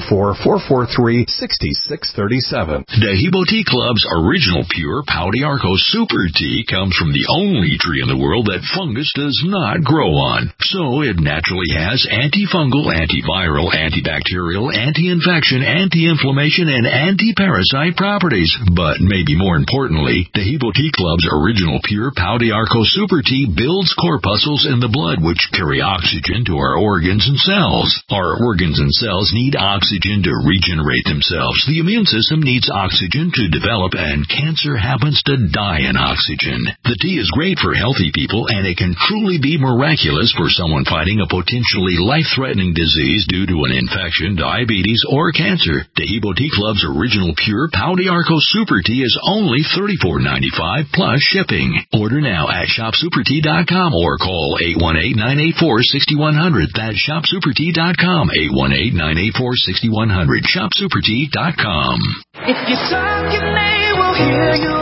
844-443-6637. Dehibo Tea Club's original pure Pau d'Arco Super Tea comes from the only tree in the world that fungus does not grow on. So it naturally has antifungal, antiviral, antibacterial, anti-infection, anti-inflammation, and anti-parasite properties. But maybe more importantly, Dehibo Tea Club's original pure Pau d'Arco Super Tea builds corpuscles in the blood which carry oxygen to our organs and cells. Our organs and cells need oxygen to regenerate themselves. The immune system needs oxygen to develop, and cancer happens to die in oxygen. The tea is great for healthy people, and it can truly be miraculous for someone fighting a potentially life-threatening disease due to an infection, diabetes, or cancer. Dehibo Tea Club's original pure Pau d'Arco Super Tea is only $34.95 plus shipping. Order now at ShopSuperTea.com or call 818-984-6100. That's ShopSuperTea.com, 818-984-6100. ShopSuperTea.com. If you're talking, they will hear you.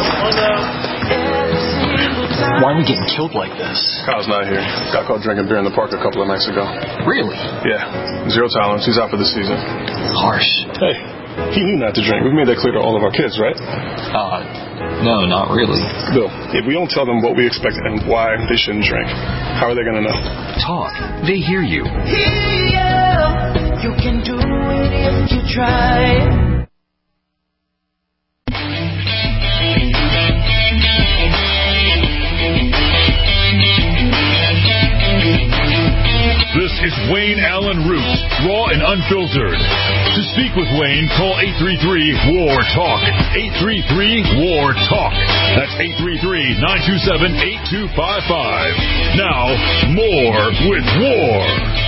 Why are we getting killed like this? Kyle's not here. Got caught drinking beer in the park a couple of nights ago. Really? Yeah. Zero tolerance. He's out for the season. Harsh. Hey, he knew not to drink. We've made that clear to all of our kids, right? No, not really. Bill, if we don't tell them what we expect and why they shouldn't drink, how are they going to know? Talk. They hear you. You can do it if you try. This is Wayne Allen Root, raw and unfiltered. To speak with Wayne, call 833-WAR-TALK. 833-WAR-TALK. That's 833-927-8255. Now, more with War.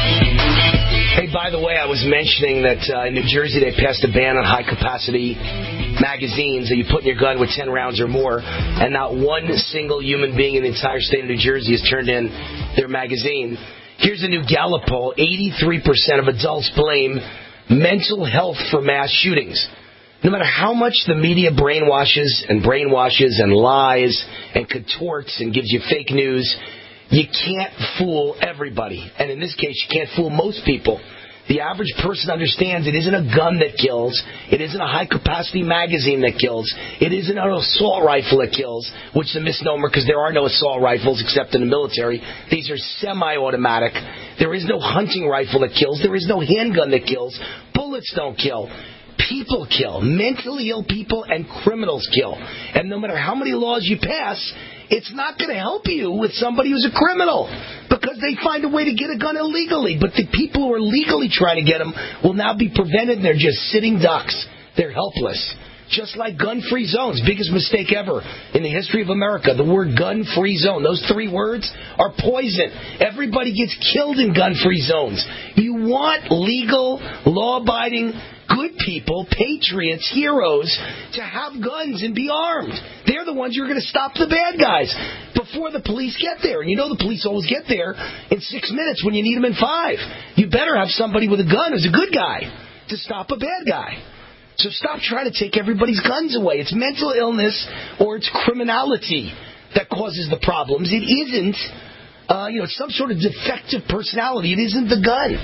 Hey, by the way, I was mentioning that in New Jersey they passed a ban on high-capacity magazines that you put in your gun with 10 rounds or more, and not one single human being in the entire state of New Jersey has turned in their magazine. Here's a new Gallup poll. 83% of adults blame mental health for mass shootings. No matter how much the media brainwashes and lies and contorts and gives you fake news, you can't fool everybody. And in this case, you can't fool most people. The average person understands it isn't a gun that kills. It isn't a high-capacity magazine that kills. It isn't an assault rifle that kills, which is a misnomer because there are no assault rifles except in the military. These are semi-automatic. There is no hunting rifle that kills. There is no handgun that kills. Bullets don't kill. People kill. Mentally ill people and criminals kill. And no matter how many laws you pass, it's not going to help you with somebody who's a criminal because they find a way to get a gun illegally. But the people who are legally trying to get them will now be prevented, and they're just sitting ducks. They're helpless. Just like gun-free zones, biggest mistake ever in the history of America. The word gun-free zone, those 3 words are poison. Everybody gets killed in gun-free zones. You want legal, law-abiding, good people, patriots, heroes, to have guns and be armed. They're the ones who are going to stop the bad guys before the police get there. And you know the police always get there in 6 minutes when you need them in 5. You better have somebody with a gun who's a good guy to stop a bad guy. So stop trying to take everybody's guns away. It's mental illness or it's criminality that causes the problems. It isn't, it's some sort of defective personality. It isn't the gun.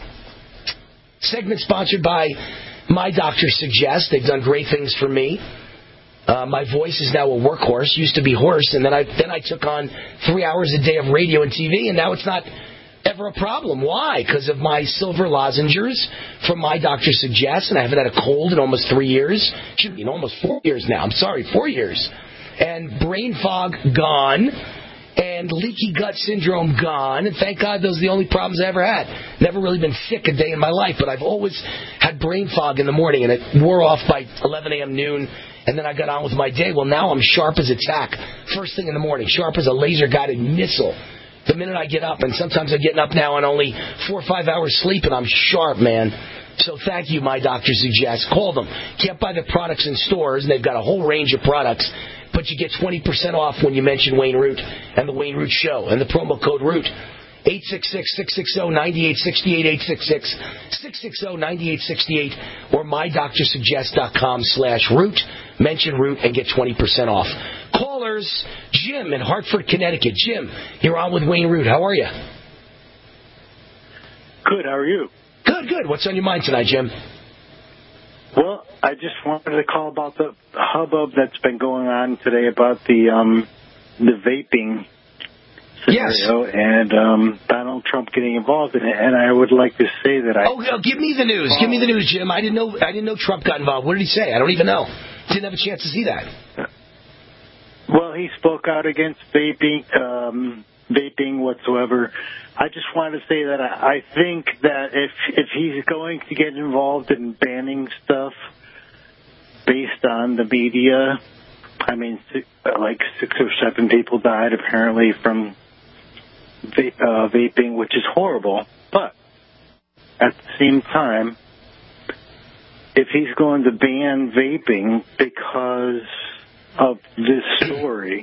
Segment sponsored by My Doctor Suggests. They've done great things for me. My voice is now a workhorse. Used to be hoarse, and then I took on 3 hours a day of radio and TV, and now it's not ever a problem. Why? Because of my silver lozenges from My Doctor Suggests, and I haven't had a cold in almost 3 years. Almost 4 years now. I'm sorry, 4 years. And brain fog gone, and leaky gut syndrome gone, and thank God those are the only problems I ever had. Never really been sick a day in my life, but I've always had brain fog in the morning, and it wore off by 11 a.m. noon, and then I got on with my day. Well, now I'm sharp as a tack, first thing in the morning, sharp as a laser-guided missile. The minute I get up, and sometimes I'm getting up now on only 4 or 5 hours sleep, and I'm sharp, man. So thank you, My Doctor Suggests. Call them. Can't buy the products in stores, and they've got a whole range of products, but you get 20% off when you mention Wayne Root and the Wayne Root Show and the promo code ROOT. 866-660-9868, 866-660-9868, or mydoctorsuggest.com/root. Mention Root and get 20% off. Callers, Jim in Hartford, Connecticut. Jim, you're on with Wayne Root. How are you? Good. How are you? Good. What's on your mind tonight, Jim? Well, I just wanted to call about the hubbub that's been going on today about the vaping scenario and Donald Trump getting involved in it. And I would like to say that give me the news. Give me the news, Jim. I didn't know Trump got involved. What did he say? I don't even know. Didn't have a chance to see that. Well, he spoke out against vaping whatsoever. I just wanted to say that I think that if he's going to get involved in banning stuff based on the media, I mean, like 6 or 7 people died apparently from vaping, which is horrible. But at the same time, if he's going to ban vaping because of this story,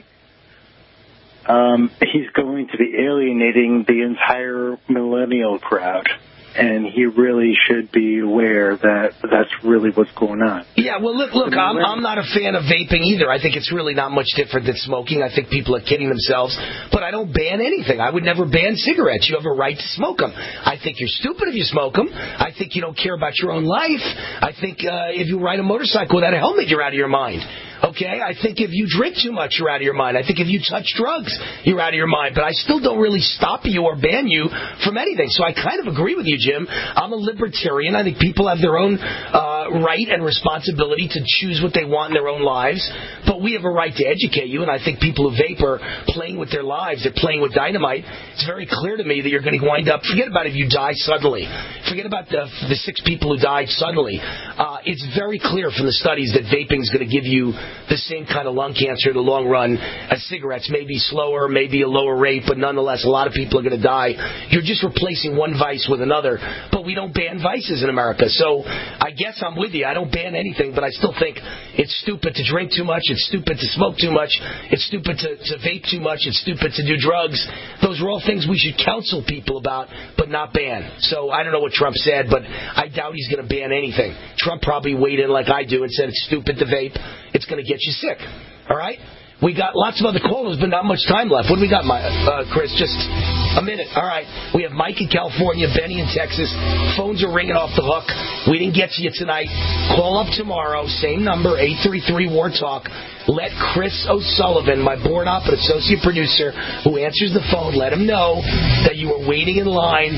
he's going to be alienating the entire millennial crowd. And he really should be aware that that's really what's going on. Yeah, well, look, I'm not a fan of vaping either. I think it's really not much different than smoking. I think people are kidding themselves. But I don't ban anything. I would never ban cigarettes. You have a right to smoke them. I think you're stupid if you smoke them. I think you don't care about your own life. I think if you ride a motorcycle without a helmet, you're out of your mind. Okay, I think if you drink too much, you're out of your mind. I think if you touch drugs, you're out of your mind. But I still don't really stop you or ban you from anything. So I kind of agree with you, Jim. I'm a libertarian. I think people have their own right and responsibility to choose what they want in their own lives. But we have a right to educate you. And I think people who vape are playing with their lives. They're playing with dynamite. It's very clear to me that you're going to wind up, forget about if you die suddenly. Forget about the 6 people who died suddenly. It's very clear from the studies that vaping is going to give you the same kind of lung cancer in the long run as cigarettes. Maybe slower, maybe a lower rate, but nonetheless, a lot of people are going to die. You're just replacing one vice with another, but we don't ban vices in America. So I guess I'm with you. I don't ban anything, but I still think it's stupid to drink too much. It's stupid to smoke too much. It's stupid to vape too much. It's stupid to do drugs. Those are all things we should counsel people about, but not ban. So I don't know what Trump said, but I doubt he's going to ban anything. Trump probably weighed in like I do and said it's stupid to vape. It's going to get you sick. All right? We got lots of other callers, but not much time left. What do we got, Chris? Just a minute. All right. We have Mike in California, Benny in Texas. Phones are ringing off the hook. We didn't get to you tonight. Call up tomorrow. Same number, 833-WAR-TALK. Let Chris O'Sullivan, my board-op and associate producer, who answers the phone, let him know that you were waiting in line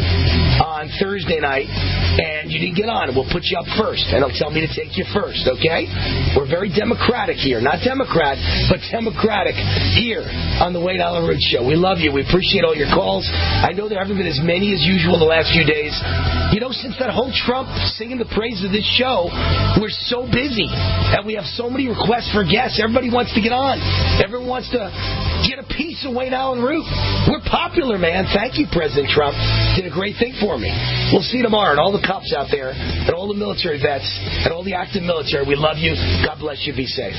on Thursday night and you didn't get on. We'll put you up first, and he'll tell me to take you first, okay? We're very democratic here. Not Democrat, but democratic here on the Wayne Allen Root Show. We love you. We appreciate all your calls. I know there haven't been as many as usual the last few days. You know, since that whole Trump singing the praise of this show, we're so busy, and we have so many requests for guests. Everybody wants to get on. Everyone wants to get a piece of Wayne Allen Root. We're popular, man. Thank you, President Trump. Did a great thing for me. We'll see you tomorrow, and all the cops out there, and all the military vets, and all the active military. We love you. God bless you. Be safe.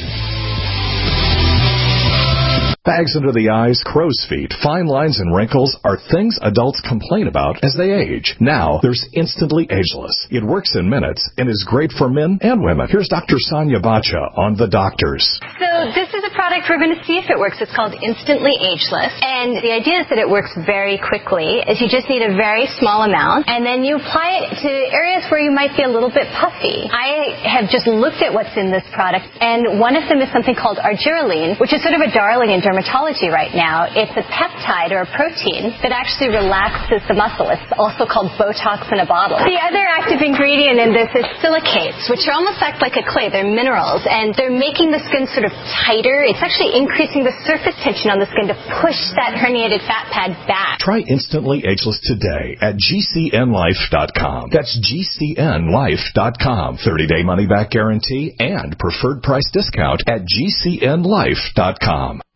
Bags under the eyes, crow's feet, fine lines, and wrinkles are things adults complain about as they age. Now, there's Instantly Ageless. It works in minutes and is great for men and women. Here's Dr. Sonia Bacha on The Doctors. So this is a product we're going to see if it works. It's called Instantly Ageless. And the idea is that it works very quickly, is you just need a very small amount, and then you apply it to areas where you might be a little bit puffy. I have just looked at what's in this product, and one of them is something called argireline, which is sort of a darling in dermatology right now. It's a peptide or a protein that actually relaxes the muscle. It's also called Botox in a bottle. The other active ingredient in this is silicates, which almost act like a clay. They're minerals, and they're making the skin sort of tighter. It's actually increasing the surface tension on the skin to push that herniated fat pad back. Try Instantly Ageless today at GCNlife.com. That's GCNlife.com. 30-day money-back guarantee and preferred price discount at GCNlife.com.